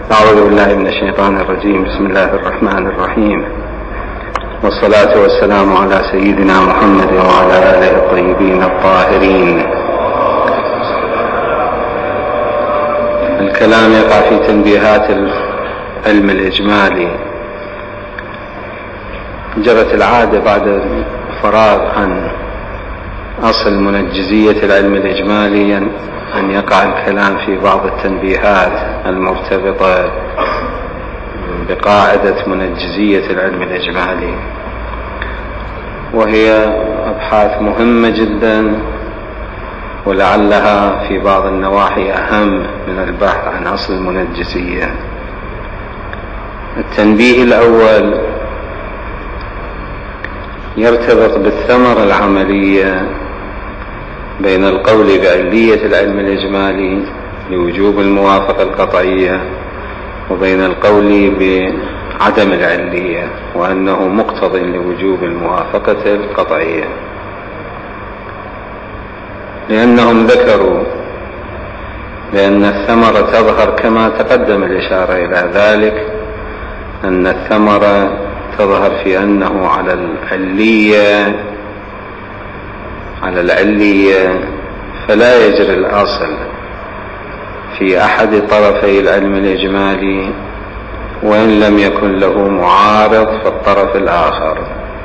أعوذ بالله من الشيطان الرجيم. بسم الله الرحمن الرحيم، والصلاة والسلام على سيدنا محمد وعلى آله الطيبين الطاهرين. الكلام يقع في تنبيهات العلم الإجمالي. جرت العادة بعد الفراغ عن أصل منجزية العلم الإجمالي أن يقع الكلام في بعض التنبيهات المرتبطة بقاعدة منجزية العلم الإجمالي، وهي أبحاث مهمة جدا، ولعلها في بعض النواحي أهم من البحث عن أصل المنجزية. التنبيه الأول يرتبط بالثمرة العملية بين القول بعلية العلم الإجمالي لوجوب الموافقة القطعية، وبين القول بعدم العلية وأنه مقتض لوجوب الموافقة القطعية، لأنهم ذكروا بأن الثمرة تظهر كما تقدم الإشارة إلى ذلك، أن الثمرة تظهر في أنه على العلية فلا يجري الأصل في أحد طرفي العلم الإجمالي وإن لم يكن له معارض في الطرف الآخر،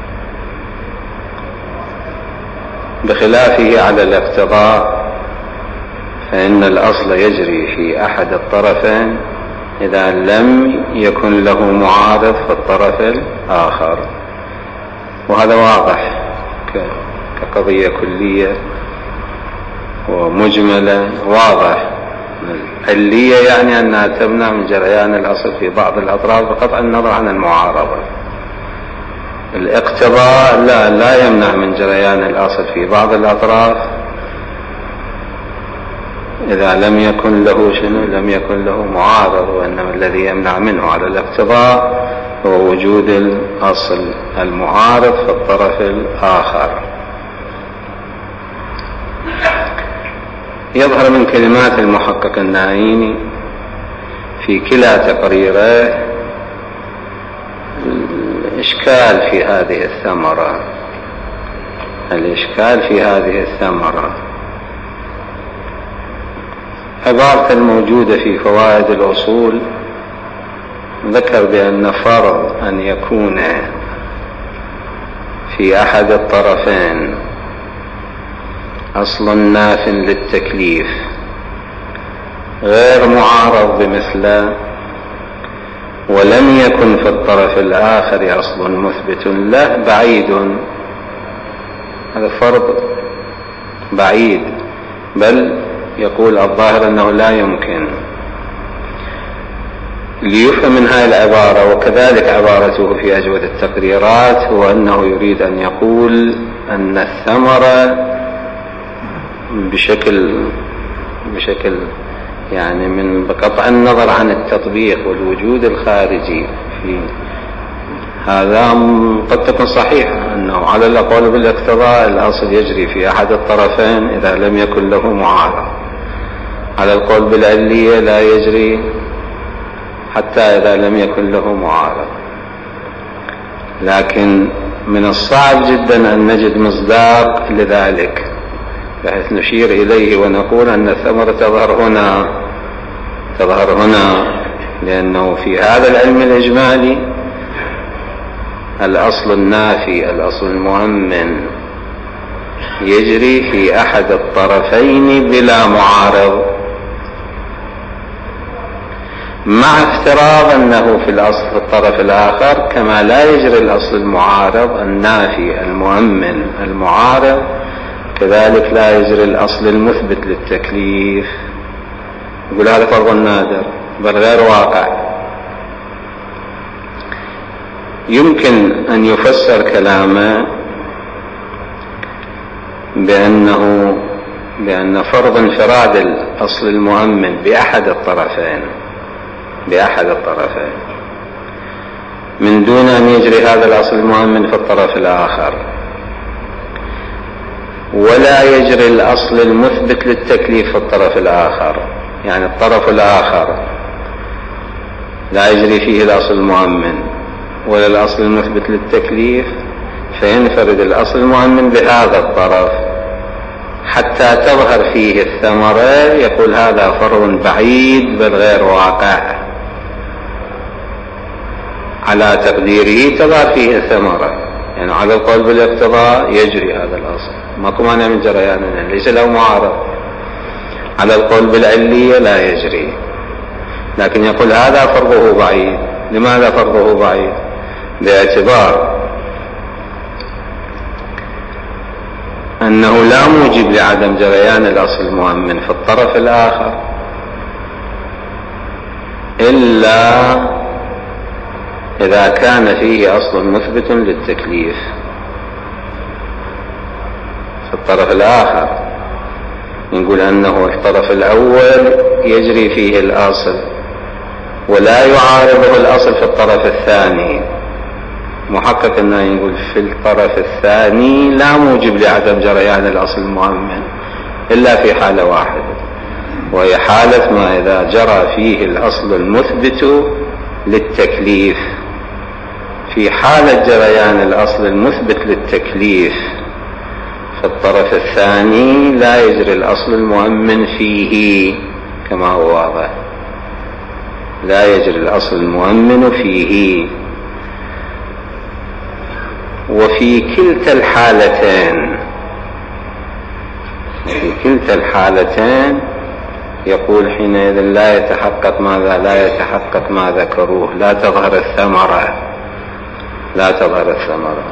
بخلافه على الاقتضاء فإن الأصل يجري في أحد الطرفين إذا لم يكن له معارض في الطرف الآخر. وهذا واضح كقضية كلية ومجملة، واضح. العلية يعني أنها تمنع من جريان الأصل في بعض الأطراف بقطع النظر عن المعارضة. الاقتضاء لا يمنع من جريان الأصل في بعض الأطراف إذا لم يكن له معارض، وإنما الذي يمنع منه على الاقتضاء هو وجود الأصل المعارض في الطرف الآخر. يظهر من كلمات المحقق النعيمي في كلا تقريره الإشكال في هذه الثمرة. عبارة الموجودة في فوائد الأصول ذكر بأن فرض أن يكون في أحد الطرفين أصل ناف للتكليف غير معارض بمثله، ولم يكن في الطرف الآخر أصل مثبت له، بعيد. هذا فرض بعيد، بل يقول الظاهر أنه لا يمكن. ليفهم من هذه العبارة، وكذلك عبارته في أجود التقريرات، هو أنه يريد أن يقول أن الثمرة بشكل يعني من بقطع النظر عن التطبيق والوجود الخارجي في هذا قد تكون صحيحة، أنه على الأقوال بالاقتضاء الأصل يجري في أحد الطرفين إذا لم يكن له معارض، على القول بالعلية لا يجري حتى إذا لم يكن له معارض. لكن من الصعب جدا أن نجد مصداق لذلك بحيث نشير إليه ونقول أن الثمرة تظهر هنا، لأنه في هذا العلم الإجمالي الأصل النافي، الأصل المؤمن، يجري في أحد الطرفين بلا معارض، مع افتراض أنه في الأصل في الطرف الآخر كما لا يجري الأصل المعارض النافي المؤمن المعارض، كذلك لا يجري الأصل المثبت للتكليف. يقول هذا فرض نادر بل غير واقع. يمكن أن يفسر كلامه بأن فرض انفراد الأصل المؤمن بأحد الطرفين من دون أن يجري هذا الأصل المؤمن في الطرف الآخر، ولا يجري الأصل المثبت للتكليف في الطرف الآخر. يعني الطرف الآخر لا يجري فيه الأصل المؤمن ولا الأصل المثبت للتكليف، فينفرد الأصل المؤمن بهذا الطرف حتى تظهر فيه الثمرة. يقول هذا فرض بعيد بل غير واقع، على تقديره تظهر فيه الثمرة، يعني على القول بالاقتضاء يجري هذا الأصل، ماكو مانع من جريانه، ليس له معارض. على القول بالعلية لا يجري، لكن يقول هذا فرضه بعيد. لماذا فرضه بعيد؟ باعتبار أنه لا موجب لعدم جريان الأصل المؤمن في الطرف الآخر إلا إذا كان فيه أصل مثبت للتكليف. في الطرف الآخر نقول أنه الطرف الأول يجري فيه الأصل ولا يعارضه الأصل في الطرف الثاني. محقق أنه يقول في الطرف الثاني لا موجب لعدم جريان الأصل المؤمن إلا في حالة واحدة، وهي حالة ما إذا جرى فيه الأصل المثبت للتكليف. في حالة جريان الأصل المثبت للتكليف في الطرف الثاني لا يجري الأصل المؤمن فيه كما هو واضح، لا يجري الأصل المؤمن فيه. وفي كلتا الحالتين يقول حينئذ لا يتحقق ماذا؟ لا يتحقق ما ذكروه، لا تظهر الثمرة.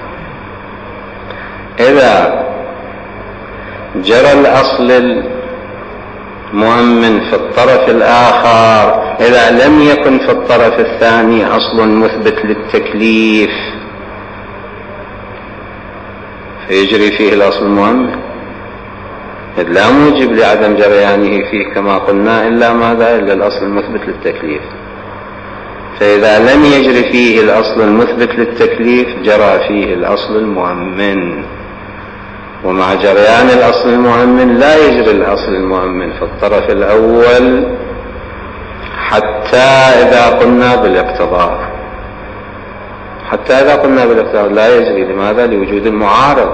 إذا جرى الأصل المؤمن في الطرف الآخر، إذا لم يكن في الطرف الثاني أصل مثبت للتكليف فيجري فيه الأصل المؤمن، إذ لا موجب لعدم جريانه فيه كما قلنا إلا ماذا؟ إلا الأصل المثبت للتكليف. فإذا لم يجري فيه الأصل المثبت للتكليف جرى فيه الأصل المؤمن، ومع جريان الأصل المؤمن لا يجري الأصل المؤمن في الطرف الأول حتى إذا قلنا بالاقتضاء. لا يجري. لماذا؟ لوجود المعارض،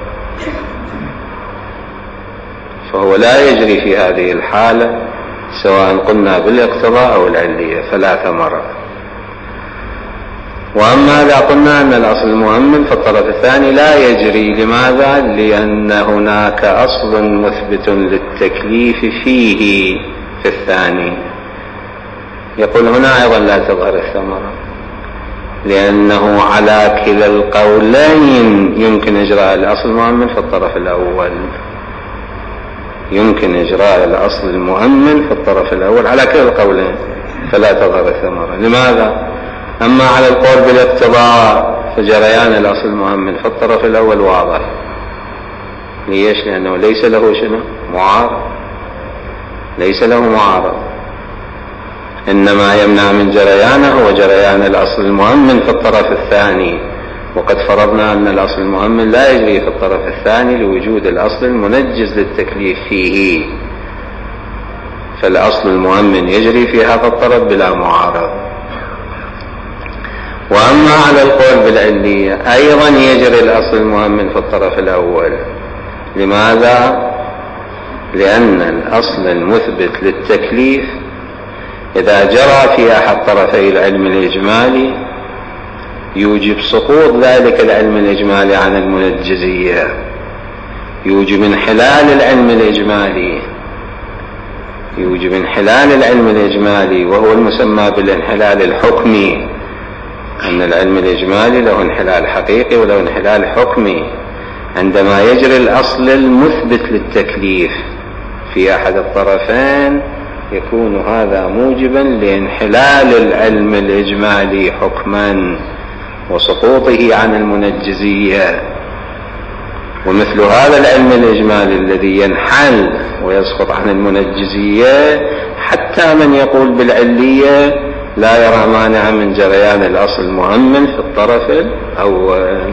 فهو لا يجري في هذه الحالة سواء قلنا بالاقتضاء أو العلية، فلا ثمرة. وأما إذا قلنا أن الأصل المؤمن في الطرف الثاني لا يجري، لماذا؟ لأن هناك أصل مثبت للتكليف فيه في الثاني. يقول هنا أيضا لا تظهر الثمرة، لأنه على كلا القولين يمكن إجراء الأصل المؤمن في الطرف الأول، يمكن إجراء الأصل المؤمن في الطرف الأول على كلا القولين، فلا تظهر الثمرة. لماذا؟ أما على القول بالاقتضاء فجريان الأصل المؤمن في الطرف الأول واضح. ليش؟ لأنه ليس له معارض، ليس له معارض، إنما يمنع من جريانه وجريان الأصل المؤمن في الطرف الثاني. وقد فرضنا أن الأصل المؤمن لا يجري في الطرف الثاني لوجود الأصل المنجز للتكليف فيه، فالأصل المؤمن يجري في هذا الطرف بلا معارض. وأما على القول بالعلية أيضا يجري الأصل المؤمن في الطرف الأول. لماذا؟ لأن الأصل المثبت للتكليف إذا جرى في أحد طرفي العلم الإجمالي يوجب سقوط ذلك العلم الإجمالي عن المنجزية، يوجب انحلال العلم الإجمالي، وهو المسمى بالانحلال الحكمي، أن العلم الإجمالي له انحلال حقيقي وله انحلال حكمي. عندما يجري الأصل المثبت للتكليف في أحد الطرفين يكون هذا موجبا لانحلال العلم الإجمالي حكما وسقوطه عن المنجزية. ومثل هذا العلم الإجمالي الذي ينحل ويسقط عن المنجزية حتى من يقول بالعلية لا يرى مانع من جريان الأصل المؤمن في الطرف الأول،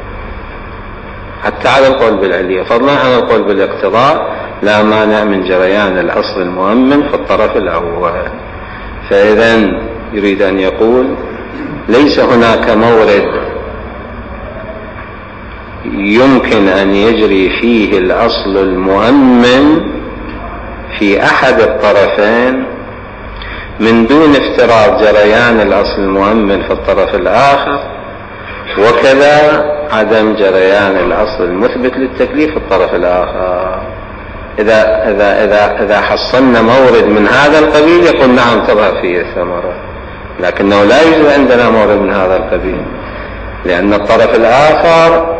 حتى على القول بالعلية، فضلا عن القول بالاقتضاء لا مانع من جريان الأصل المؤمن في الطرف الأول. فإذا يريد أن يقول ليس هناك مورد يمكن أن يجري فيه الأصل المؤمن في أحد الطرفين من دون افتراض جريان الأصل المؤمن في الطرف الآخر، وكذا عدم جريان الأصل المثبت للتكليف في الطرف الآخر. إذا حصلنا مورد من هذا القبيل يقول نعم تظهر فيه الثمرة، لكنه لا يوجد عندنا مورد من هذا القبيل، لأن الطرف الآخر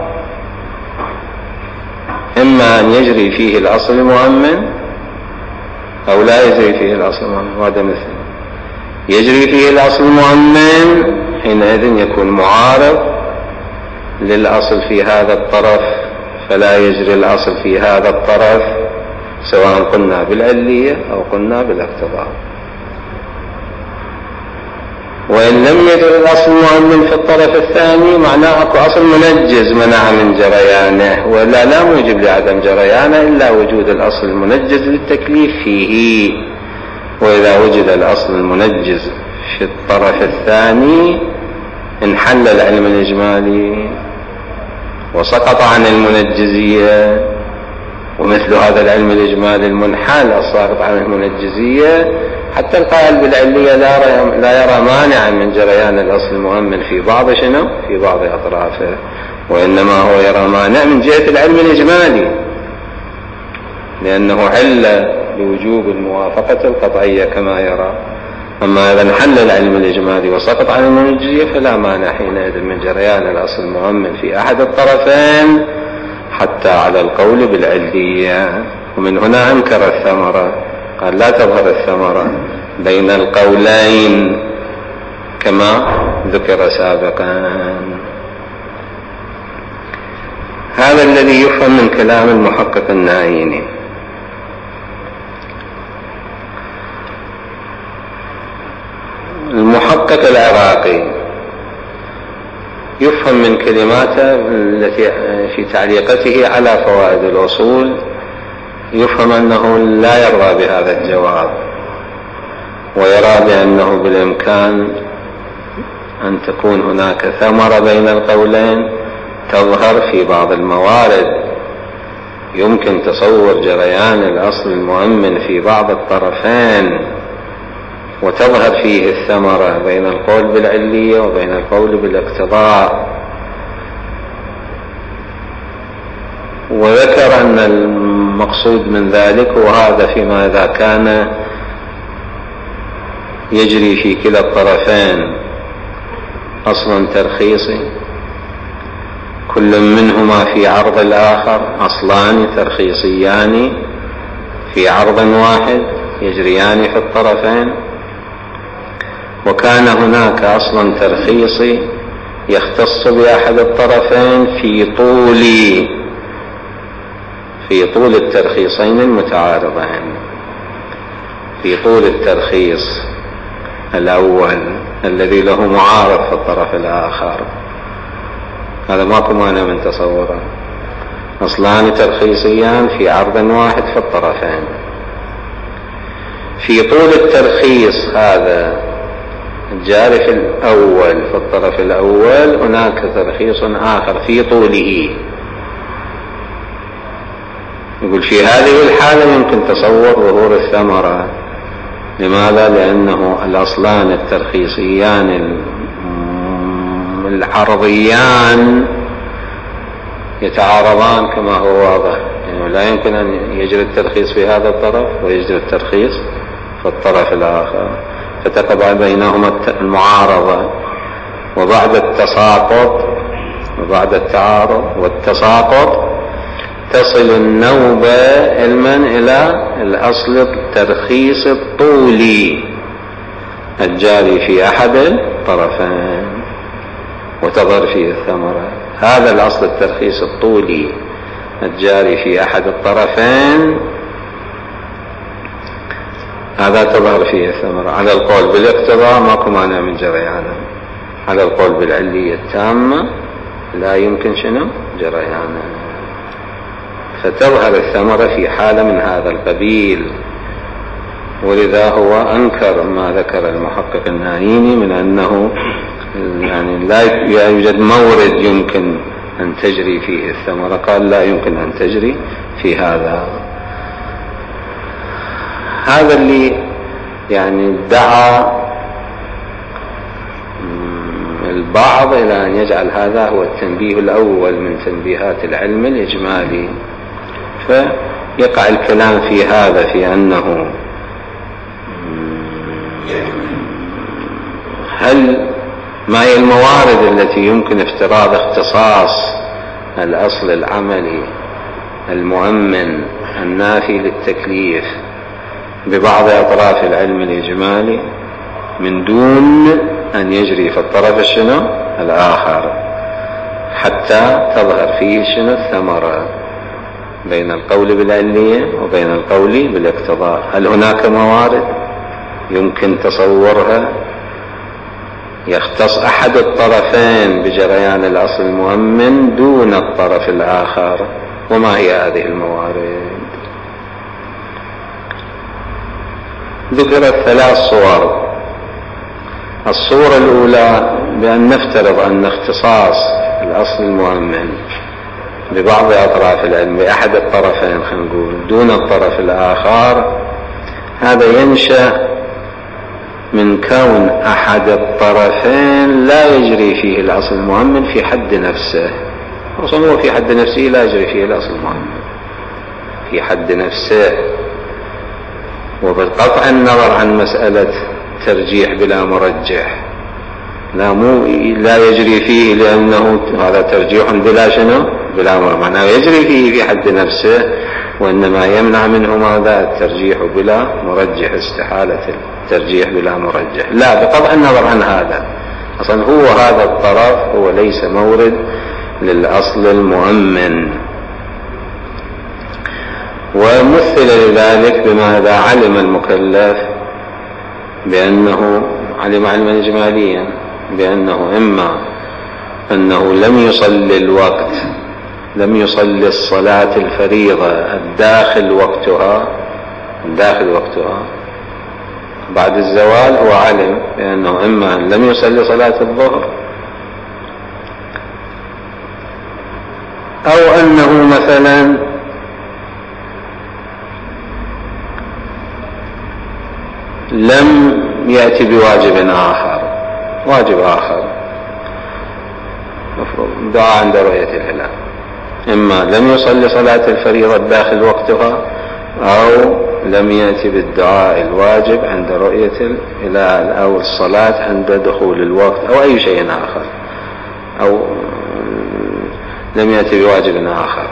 إما أن يجري فيه الأصل المؤمن أو لا يجري فيه الأصل المؤمن، وهذا مثل يجري فيه الأصل المؤمن حينئذ يكون معارض للأصل في هذا الطرف، فلا يجري الأصل في هذا الطرف سواء قلنا بالعلية أو قلنا بالاقتضاء. وإن لم يجري الأصل المؤمن في الطرف الثاني معناه أكو أصل منجز منع من جريانه، ولا لا موجب لعدم جريانه إلا وجود الأصل المنجز للتكليف فيه. وإذا وجد الأصل المنجز في الطرف الثاني انحل العلم الإجمالي وسقط عن المنجزية، ومثل هذا العلم الإجمالي المنحل الساقط عن المنجزية حتى القائل بالعلية لا يرى مانعا من جريان الأصل المؤمن في بعض في بعض أطرافه، وإنما هو يرى مانع من جهة العلم الإجمالي لأنه علة بوجوب الموافقة القطعية كما يرى. أما إذا انحل العلم الإجمالي وسقط عن المنجزية فلا مانع حينئذ من جريان الأصل المؤمن في أحد الطرفين حتى على القول بالعلية. ومن هنا أنكر الثمرة، قال لا تظهر الثمرة بين القولين كما ذكر سابقا. هذا الذي يفهم من كلام المحقق النائيني. المحقق العراقي يفهم من كلماته التي في تعليقته على فوائد الأصول، يفهم أنه لا يرضى بهذا الجواب، ويرى بأنه بالإمكان أن تكون هناك ثمرة بين القولين تظهر في بعض الموارد، يمكن تصور جريان الأصل المؤمن في بعض الطرفين وتظهر فيه الثمرة بين القول بالعلية وبين القول بالاقتضاء. وذكر أن المقصود من ذلك وهذا فيما إذا كان يجري في كلا الطرفين أصل ترخيصي كل منهما في عرض الآخر، أصلان ترخيصيان في عرض واحد يجريان في الطرفين، وكان هناك أصل ترخيصي يختص بأحد الطرفين في طول الترخيصين المتعارضين، في طول الترخيص الأول الذي له معارض في الطرف الآخر. هذا ماكو مانع من تصوره، أصلان ترخيصيان في عرض واحد في الطرفين. في طول الترخيص هذا الجاري في الأول في الطرف الأول هناك ترخيص آخر في طوله، يقول في هذه الحالة يمكن تصور ظهور الثمرة. لماذا؟ لأنه الأصلان الترخيصيان العرضيان يتعارضان كما هو واضح، يعني لا يمكن أن يجري الترخيص في هذا الطرف ويجري الترخيص في الطرف الآخر، فتقع بينهما المعارضة. وبعد التساقط وبعد التعارض والتساقط تصل النوبة علما إلى الأصل الترخيص الطولي الجاري في أحد الطرفين وتظهر فيه الثمرة. هذا الأصل الترخيص الطولي الجاري في أحد الطرفين هذا تظهر فيه الثمرة. على القول بالاقتضاء ماكو مانع من جريانه، على القول بالعلية التامة لا يمكن جريانه، فتظهر الثمرة في حالة من هذا القبيل. ولذا هو أنكر ما ذكر المحقق النايني من أنه يعني لا يوجد مورد يمكن أن تجري فيه الثمرة. قال لا يمكن أن تجري في هذا اللي يعني دعا البعض إلى أن يجعل هذا هو التنبيه الأول من تنبيهات العلم الإجمالي. فيقع الكلام في هذا، في أنه هل ما هي الموارد التي يمكن افتراض اختصاص الأصل العملي المؤمن النافي للتكليف ببعض أطراف العلم الإجمالي من دون أن يجري في الطرف الآخر حتى تظهر فيه الثمرة بين القول بالعلية وبين القول بالاقتضاء؟ هل هناك موارد يمكن تصورها يختص أحد الطرفين بجريان الأصل المؤمن دون الطرف الآخر؟ وما هي هذه الموارد؟ ذكرت 3 صور. الصورة الأولى بأن نفترض أن اختصاص الأصل المؤمن ببعض أطراف العلم بأحد الطرفين خلينا نقول دون الطرف الآخر، هذا ينشأ من كون أحد الطرفين لا يجري فيه الأصل المؤمن في حد نفسه. أصلا هو في حد نفسه لا يجري فيه الأصل المؤمن في حد نفسه، وبقطع النظر عن مسألة ترجيح بلا مرجح. لا يجري فيه لأنه هذا ترجيح بلا معنى يجري فيه في حد نفسه، وإنما يمنع منه ماذا؟ الترجيح بلا مرجح، استحالة الترجيح بلا مرجح. لا، بقطع النظر عن هذا أصلا هو هذا الطرف هو ليس مورد للأصل المؤمن. ومثل لذلك بماذا؟ علم المكلف بأنه علم علما إجماليا بأنه إما أنه لم يصلي الصلاة الفريضة الداخل وقتها بعد الزوال. هو علم بأنه إما أن لم يصلي صلاة الظهر أو أنه مثلا لم يأتي بواجب آخر مفروض دعاء عند رؤية الهلال. إما لم يصلي صلاة الفريضة داخل وقتها أو لم يأتي بالدعاء الواجب عند رؤية الهلال أو الصلاة عند دخول الوقت أو أي شيء آخر، أو لم يأتي بواجب آخر.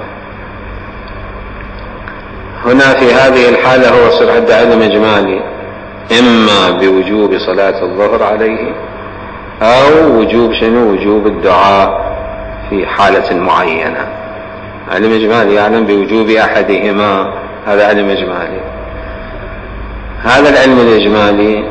هنا في هذه الحالة هو صار عنده علم إجمالي إما بوجوب صلاة الظهر عليه أو وجوب الدعاء في حالة معينة. علم إجمالي يعلم بوجوب أحدهما، هذا علم إجمالي. هذا العلم الإجمالي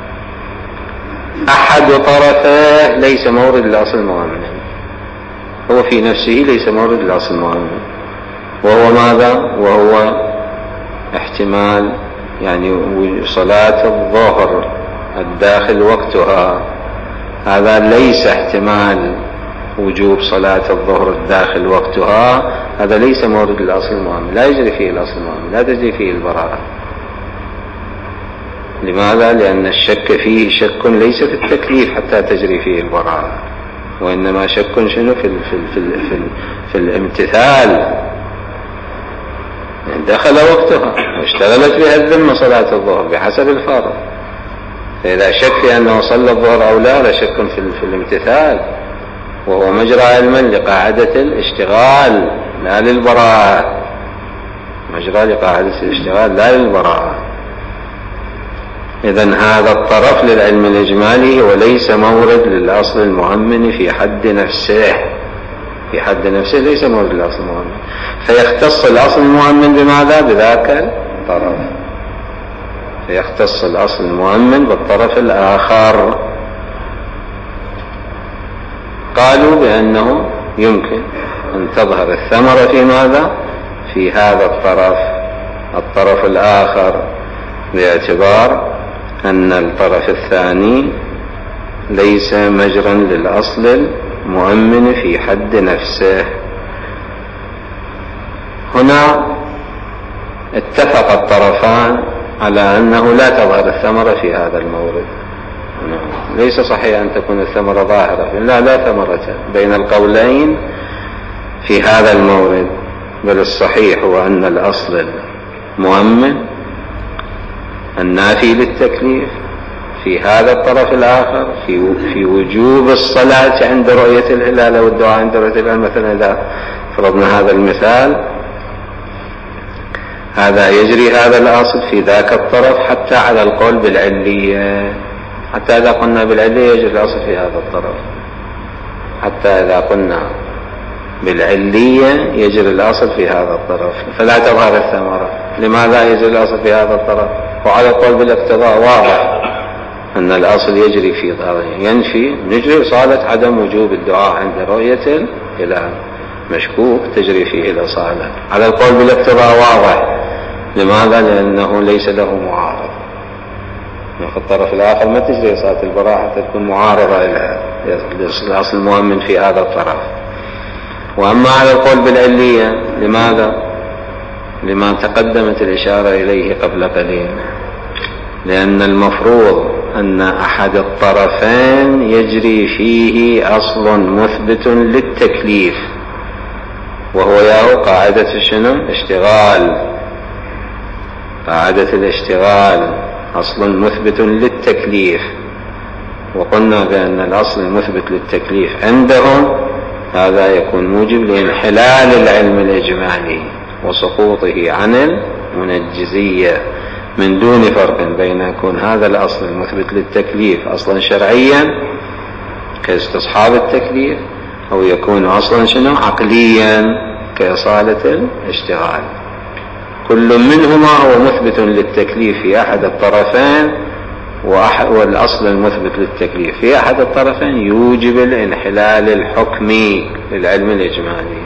أحد طرفه ليس مورد للأصل المؤمن، هو في نفسه ليس مورد للأصل المؤمن، وهو ماذا؟ وهو احتمال يعني صلاة الظهر الداخل وقتها، هذا ليس احتمال وجوب صلاة الظهر الداخل وقتها، هذا ليس مورد للأصل المؤمن، لا يجري فيه الأصل المؤمن، لا تجري فيه البراءة. لماذا؟ لأن الشك فيه شك ليس في التكليف حتى تجري فيه البراءة، وإنما شك شنو في الامتثال. دخل وقتها واشتغلت بها الذمة صلاة الظهر بحسب الفرض، فإذا شك في أنه صلى الظهر أو لا شك في الامتثال، وهو مجرى علما لقاعدة الاشتغال لا للبراءة، مجرى لقاعدة الاشتغال لا للبراءة. إذن هذا الطرف للعلم الإجمالي وليس مورد للأصل المؤمن في حد نفسه، ليس مورد للأصل المؤمن، فيختص الأصل المؤمن بماذا؟ بذاك الطرف، فيختص الأصل المؤمن بالطرف الآخر. قالوا بأنه يمكن أن تظهر الثمرة في ماذا؟ في هذا الطرف الآخر، باعتبار أن الطرف الثاني ليس مجرا للأصل المؤمن في حد نفسه. هنا اتفق الطرفان على أنه لا تظهر الثمرة في هذا المورد. ليس صحيح أن تكون الثمرة ظاهرة، لا ثمرة بين القولين في هذا المورد، بل الصحيح هو أن الأصل المؤمن النافي للتكليف في هذا الطرف الآخر في وجوب الصلاة عند رؤية الهلال والدعاء عند رؤية الهلال. مثلا إذا فرضنا هذا المثال، هذا يجري هذا الأصل في ذاك الطرف حتى على القول بالعلية. حتى إذا قلنا بالعلية يجري الأصل في هذا الطرف، حتى إذا قلنا بالعلية يجري الأصل في هذا الطرف، فلا تظهر الثمرة. لماذا يجري الأصل في هذا الطرف؟ وعلى القول بالاقتضاء واضح أن الأصل يجري في ظاهره، ينفي نجري صالة عدم وجوب الدعاء عند رؤية الهلال، مشكوك تجري فيه الأصالة. على القول بالاقتضاء واضح. لماذا؟ لأنه ليس له معارض. في الطرف الآخر ما تجري صلاة البراءة حتى تكون معارضة إلى الأصل المؤمن في هذا الطرف. وأما على القول بالعلية، لماذا؟ لما تقدمت الإشارة إليه قبل قليل، لأن المفروض أن أحد الطرفين يجري فيه أصل مثبت للتكليف، وهو ياهو قاعدة شنو؟ اشتغال. قاعدة الاشتغال أصل مثبت للتكليف، وقلنا بأن الأصل المثبت للتكليف عندهم هذا يكون موجب لانحلال العلم الإجمالي وسقوطه عن المنجزية، من دون فرق بين يكون هذا الأصل المثبت للتكليف أصلا شرعيا كاستصحاب التكليف، أو يكون أصلا شنو؟ عقليا كإصالة الاشتغال. كل منهما هو مثبت للتكليف في أحد الطرفين، والأصل المثبت للتكليف في أحد الطرفين يوجب الانحلال الحكمي للعلم الإجمالي.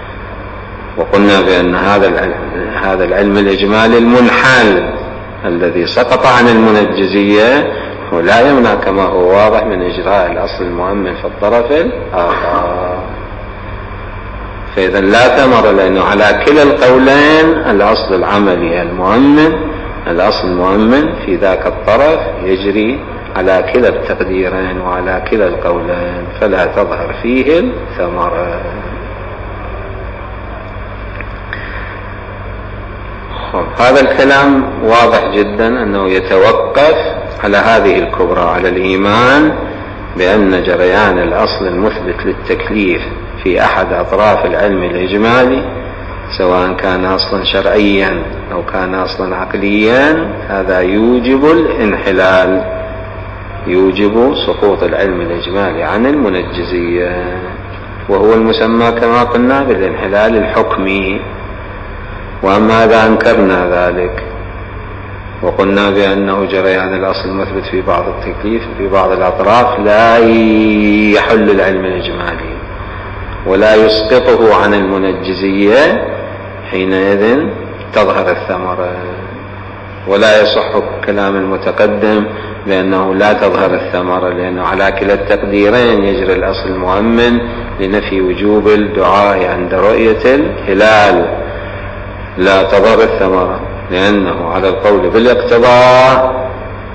وقلنا بأن هذا العلم الإجمالي المنحل الذي سقط عن المنجزية ولا يمنع كما هو واضح من إجراء الأصل المؤمن في الطرف الآخر. فإذا لا ثمر، لأنه على كلا القولين الأصل العملي المؤمن، الأصل المؤمن في ذاك الطرف يجري على كلا التقديرين وعلى كلا القولين، فلا تظهر فيه الثمرة. هذا الكلام واضح جدا أنه يتوقف على هذه الكبرى، على الإيمان بأن جريان الأصل المثبت للتكليف في أحد أطراف العلم الإجمالي سواء كان أصلا شرعيا أو كان أصلا عقليا، هذا يوجب الانحلال، يوجب سقوط العلم الإجمالي عن المنجزية، وهو المسمى كما قلنا بالانحلال الحكمي. وأما إذا أنكرنا ذلك وقلنا بأنه جريان الأصل المثبت في بعض التكليف في بعض الأطراف لا يحل العلم الإجمالي ولا يسقطه عن المنجزية، حينئذ تظهر الثمرة. ولا يصح كلام المتقدم بأنه لا تظهر الثمرة، لأنه على كلا التقديرين يجري الأصل المؤمن لنفي وجوب الدعاء عند رؤية الهلال، لا تظهر الثمرة، لأنه على القول بالاقتضاء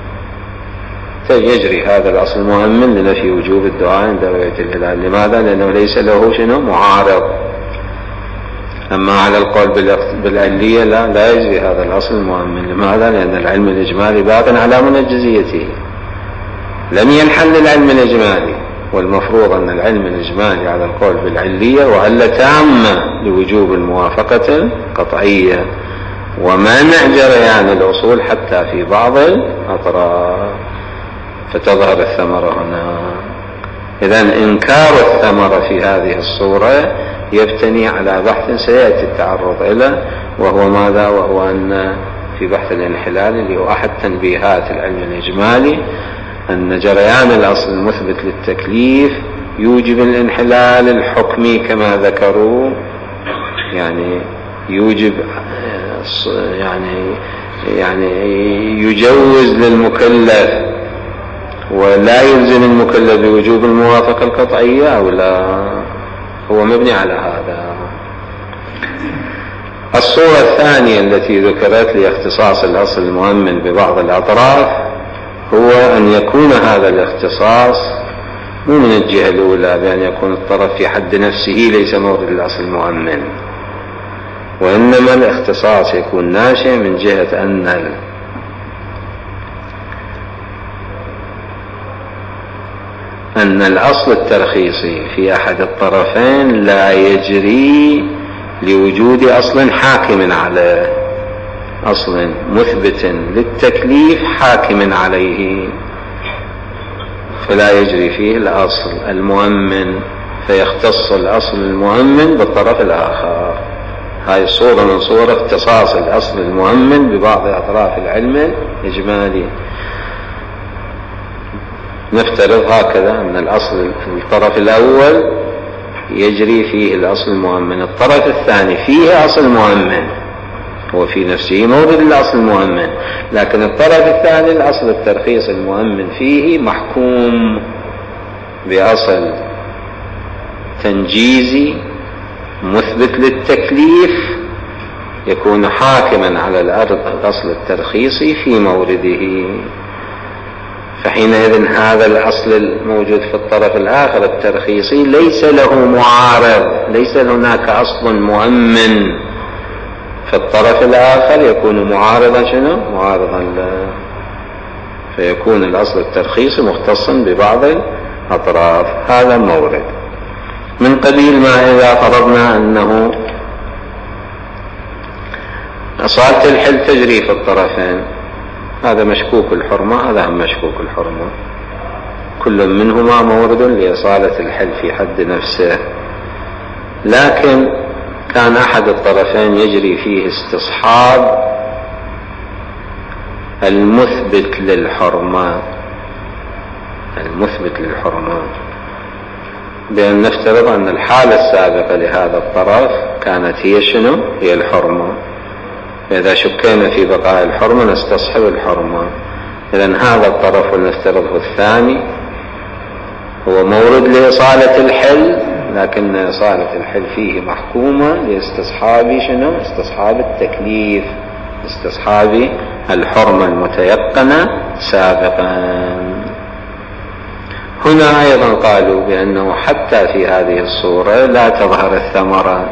يجري هذا الأصل المؤمن لنفي وجوب الدعاء عند رؤية الهلال. لماذا؟ لأنه ليس له شنو؟ معارض. أما على القول بالعلية لا يجري هذا الأصل المؤمن. لماذا؟ لأن العلم الإجمالي باق على منجزيته، لم ينحل العلم الإجمالي، والمفروض أن العلم الإجمالي على القول بالعلية وعلة تامة لوجوب الموافقة القطعية ومنع جريان الأصول حتى في بعض الأطراف، فتظهر الثمرة هنا. إذن إنكار الثمرة في هذه الصورة يبتني على بحث سيأتي التعرض إليه، وهو ماذا؟ وهو أن في بحث الانحلال اللي هو أحد تنبيهات العلم الإجمالي أن جريان الأصل المثبت للتكليف يوجب الانحلال الحكمي كما ذكروا، يعني يوجب يعني يجوز للمكلف ولا يلزم المكلف بوجوب الموافقة القطعية أو لا، هو مبني على هذا. الصورة الثانية التي ذكرت لاختصاص الأصل المؤمن ببعض الأطراف هو أن يكون هذا الاختصاص مو من الجهة الأولى بأن يكون الطرف في حد نفسه ليس مورد الأصل المؤمن، وإنما الاختصاص يكون ناشئ من جهة أن الأصل الترخيصي في أحد الطرفين لا يجري لوجود أصل حاكم عليه، أصل مثبت للتكليف حاكم عليه، فلا يجري فيه الأصل المؤمن، فيختص الأصل المؤمن بالطرف الآخر. هاي صورة من صور اختصاص الأصل المؤمن ببعض أطراف العلم الإجمالي. نفترض هكذا أن الأصل الطرف الأول يجري فيه الأصل المؤمن، الطرف الثاني فيه أصل مؤمن، هو في نفسه مورد الأصل المؤمن، لكن الطرف الثاني الأصل الترخيص المؤمن فيه محكوم بأصل تنجيزي مثبت للتكليف يكون حاكما على الأصل الترخيصي في مورده. فحينئذ هذا الأصل الموجود في الطرف الآخر الترخيصي ليس له معارض، ليس هناك أصل مؤمن في الطرف الآخر يكون معارضا شنو؟ معارضا له، فيكون الأصل الترخيصي مختصا ببعض الأطراف. هذا مورد من قبيل ما إذا فرضنا أنه أصالة الحل تجري في الطرفين، هذا مشكوك الحرمة، هذا هم مشكوك الحرمة، كل منهما مورد لإصالة الحل في حد نفسه، لكن كان أحد الطرفين يجري فيه استصحاب المثبت للحرمة، المثبت للحرمة، بأن نفترض أن الحالة السابقة لهذا الطرف كانت هي شنو؟ هي الحرمة، إذا شكينا في بقاء الحرمة نستصحب الحرمة. إذن هذا الطرف ونفترضه الثاني هو مورد لإصالة الحل، لكن إصالة الحل فيه محكومة لاستصحاب شنو؟ استصحاب التكليف، استصحاب الحرمة المتيقنة سابقا. هنا أيضا قالوا بأنه حتى في هذه الصورة لا تظهر الثمرة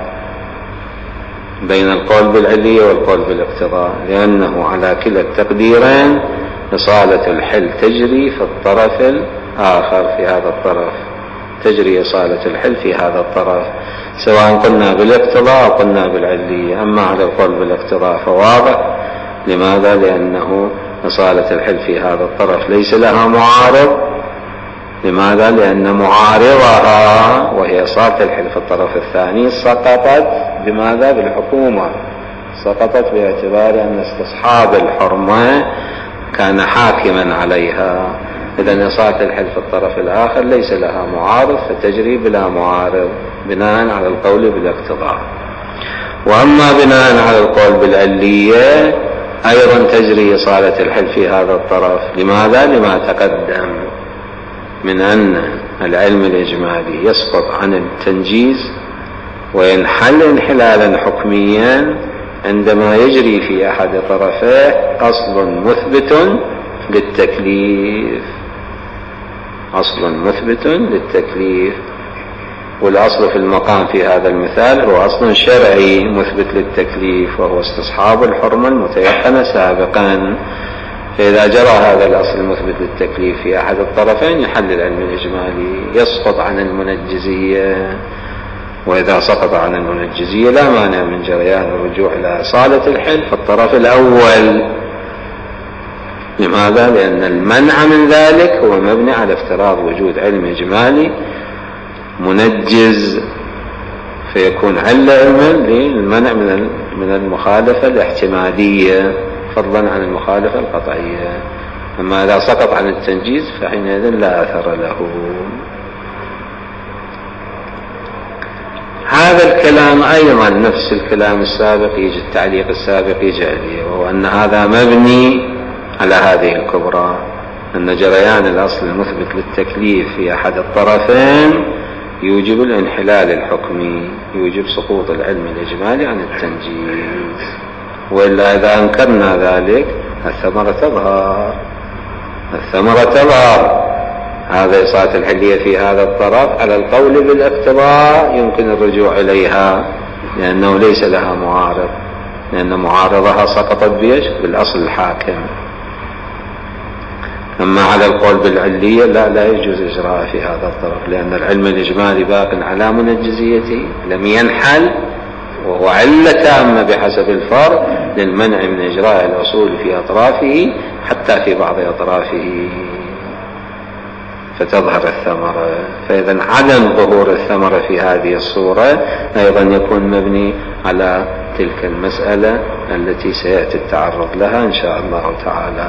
بين القول بالعلية والقول بالاقتضاء، لأنه على كلا التقديرين إصالة الحل تجري في الطرف الآخر، في هذا الطرف تجري إصالة الحل في هذا الطرف، سواء قلنا بالاقتضاء أو قلنا بالعلية. أما على القول بالاقتضاء فواضح، لماذا؟ لأنه إصالة الحل في هذا الطرف ليس لها معارض. لماذا؟ لأن معارضها وهي إصالة الحل في الطرف الثاني سقطت بماذا؟ بالحكومة، سقطت باعتبار أن استصحاب الحرمة كان حاكما عليها. إذن إصالة الحل في الطرف الآخر ليس لها معارض، فتجري بلا معارض بناء على القول بالاقتضاء. وأما بناء على القول بالعلية أيضا تجري إصالة الحل في هذا الطرف. لماذا؟ لما تقدم من أن العلم الإجمالي يسقط عن التنجيز وينحل انحلالا حكميا عندما يجري في أحد طرفيه أصل مثبت للتكليف، أصل مثبت للتكليف. والأصل في المقام في هذا المثال هو أصل شرعي مثبت للتكليف، وهو استصحاب الحرمة المتيقنة سابقا. فإذا جرى هذا الأصل المثبت للتكليف في أحد الطرفين يحل العلم الإجمالي، يسقط عن المنجزية. وإذا سقط عن المنجزية لا مانع من جريان الرجوع إلى إصالة الحل في الطرف الأول. لماذا؟ لأن المنع من ذلك هو مبني على افتراض وجود علم إجمالي منجز، فيكون علة علما للمنع من المخالفة الاحتمالية فضلا عن المخالفة القطعية. أما إذا سقط عن التنجيز فحينئذ لا أثر له. هذا الكلام أيضا نفس الكلام السابق، يجي التعليق السابق يجي عليه، وهو أن هذا مبني على هذه الكبرى، أن جريان الأصل المثبت للتكليف في أحد الطرفين يوجب الانحلال الحكمي، يوجب سقوط العلم الإجمالي عن التنجيز، وإلا إذا أنكرنا ذلك الثمرة تظهر. هذا إصالة الحلية في هذا الطرف على القول بالاقتضاء يمكن الرجوع إليها، لأنه ليس لها معارض، لأن معارضها سقطت بالأصل الحاكم. أما على القول بالعلية لا يجوز إجراء في هذا الطرف، لأن العلم الإجمالي باق على منجزيته لم ينحل، وهو علة تامة بحسب الفرق للمنع من إجراء الأصول في أطرافه حتى في بعض أطرافه، فتظهر الثمرة. فإذا عدم ظهور الثمرة في هذه الصورة أيضا يكون مبني على تلك المسألة التي سيأتي التعرض لها إن شاء الله تعالى.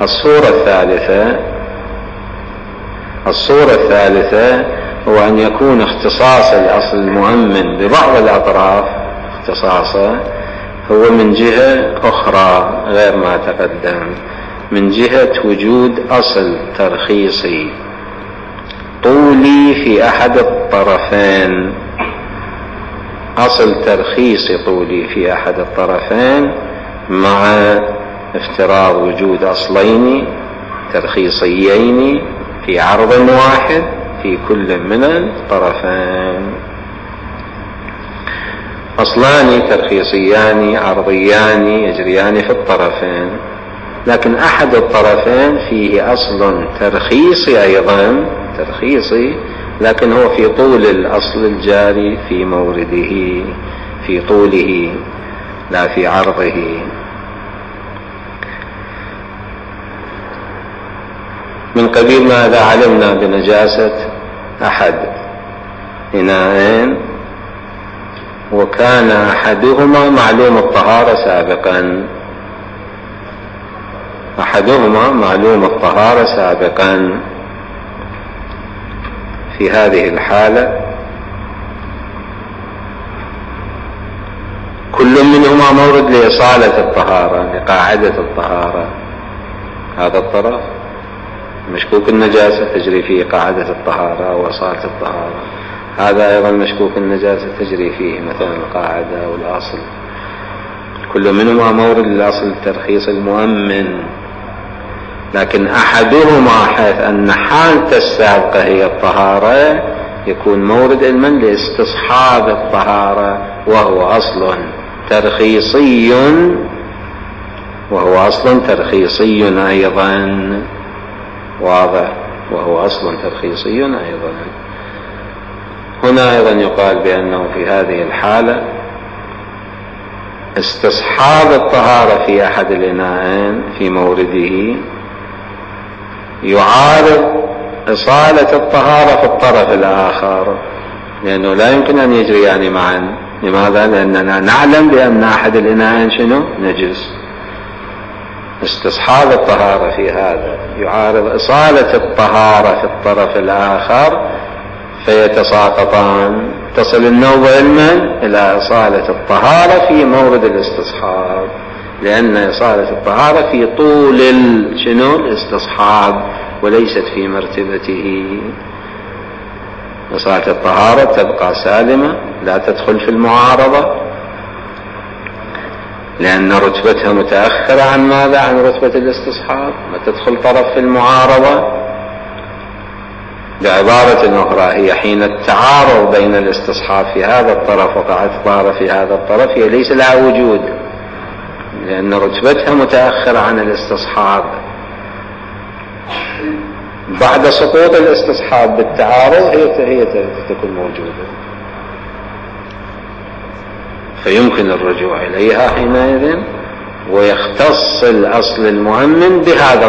الصورة الثالثة هو أن يكون اختصاص الأصل المؤمن ببعض الأطراف اختصاصه هو من جهة أخرى غير ما تقدم، من جهة وجود أصل ترخيصي طولي في أحد الطرفين، أصل ترخيصي طولي في أحد الطرفين مع افتراض وجود أصلين ترخيصيين في عرض واحد في كل من الطرفين. أصلان ترخيصيان عرضيان يجريان في الطرفين، لكن أحد الطرفين فيه أصل ترخيصي أيضا ترخيصي، لكن هو في طول الأصل الجاري في مورده، في طوله لا في عرضه. من قبيل ماذا علمنا بنجاسة أحد إناءين وكان أحدهما معلوم الطهارة سابقا، في هذه الحالة كل منهما مورد لإصالة الطهارة لقاعدة الطهارة. هذا الطرف مشكوك النجاسة تجري فيه قاعدة الطهارة وإصالة الطهارة، هذا أيضا مشكوك النجاسة تجري فيه مثلا القاعدة والأصل، كل منهما مورد للأصل الترخيص المؤمن. لكن أحدهما حيث أن حالته السابقة هي الطهارة يكون مورد علما لاستصحاب الطهارة، وهو أصل ترخيصي أيضا، واضح، وهو أصل ترخيصي أيضا. هنا أيضا يقال بأنه في هذه الحالة استصحاب الطهارة في أحد الإناءين في مورده يعارض إصالة الطهارة في الطرف الآخر، لأنه لا يمكن أن يجريان معا. لماذا؟ لأننا نعلم بأن أحد الإناءين نجس. استصحاب الطهارة في هذا يعارض إصالة الطهارة في الطرف الآخر، فيتساقطان، تصل النوبة علما إلى إصالة الطهارة في مورد الاستصحاب، لأن إصالة الطهارة في طول الاستصحاب وليست في مرتبته. إصالة الطهارة تبقى سالمة لا تدخل في المعارضة، لأن رتبتها متأخرة عن ماذا؟ عن رتبة الاستصحاب، ما تدخل طرف في المعارضة. بعبارة أخرى هي حين التعارض بين الاستصحاب في هذا الطرف وقاعدة الطهارة في هذا الطرف هي ليس لها وجود، لأن رتبتها متأخرة عن الاستصحاب. بعد سقوط الاستصحاب بالتعارض هي تكون موجودة، فيمكن الرجوع إليها حينئذ، ويختص الأصل المؤمن بهذا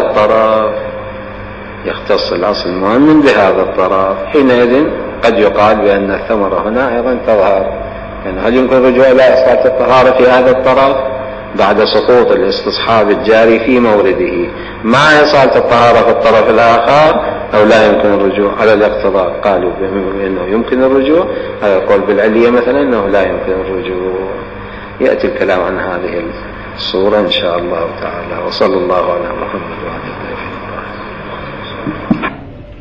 الطرف، حينئذ قد يقال بأن الثمرة هنا أيضا تظهر. يعني هل يمكن الرجوع إلى إصالة الطهارة في هذا الطرف بعد سقوط الاستصحاب الجاري في مورده مع إصالة الطهارة في الطرف الآخر أو لا يمكن الرجوع على الاقتضاء. قالوا بأنه يمكن الرجوع، هذا القول بالعلية مثلا أنه لا يمكن الرجوع. يأتي الكلام عن هذه الصورة إن شاء الله تعالى. وصلى الله على محمد وعلى